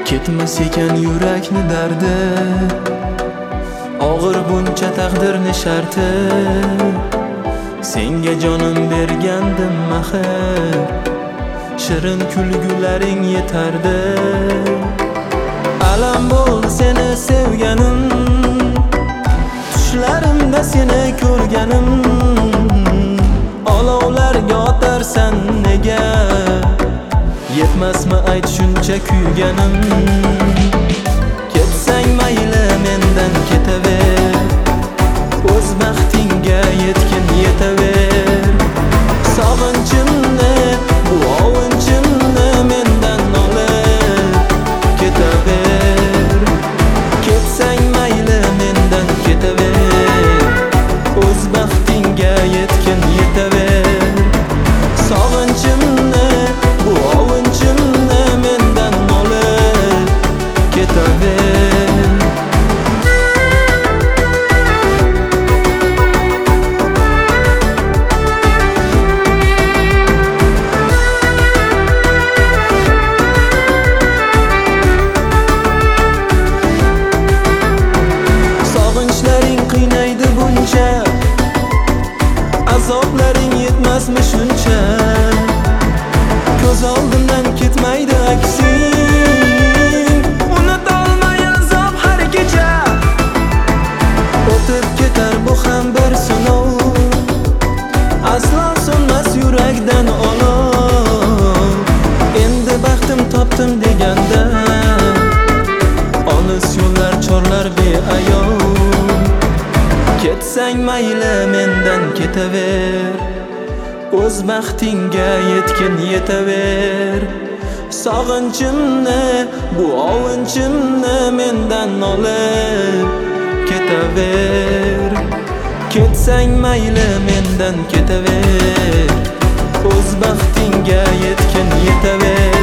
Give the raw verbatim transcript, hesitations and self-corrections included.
Ketmas ekan yurakni dardi, og'ir buncha taqdirni sharti. Senga jonim bergandim axir, shirin kulgularing yetardi. Alam bo'ldi seni sevganim, tushlarimda seni ko'rganim. Olovlarga otarsan nega, yetmasmi ayt shuncha kuyganim. Ketsang mayli mendan ketaver, o'z baxtingga yetgin yetaver. Sog'inchimni, bu ovunchimni mendan olib ketaver. Ketsang mayli mendan ketaver, o'z baxtingga yetgin yetaver. Sog'inchimni, bu ovunchimni mendan olib ketaver. Sog'inchlaring qiynaydi buncha, azoblaring yetmasmi shuncha. Ko'z oldimdan ketmaydi aksing, unutolmay azob har kecha. O'tib ketar bu ham bir sinov, aslo so'nmas yurakdan olov. Endi baxtim topdim deganda, olis yo'llar chorlar beayov. Ketsang mayli mendan ketaver, o'z baxtingga yetgin yetaver. Sog'inchimni, bu ovunchimni mendan olib ketaver. Ketsang mayli mendan ketaver, o'z baxtingga yetgin yetaver.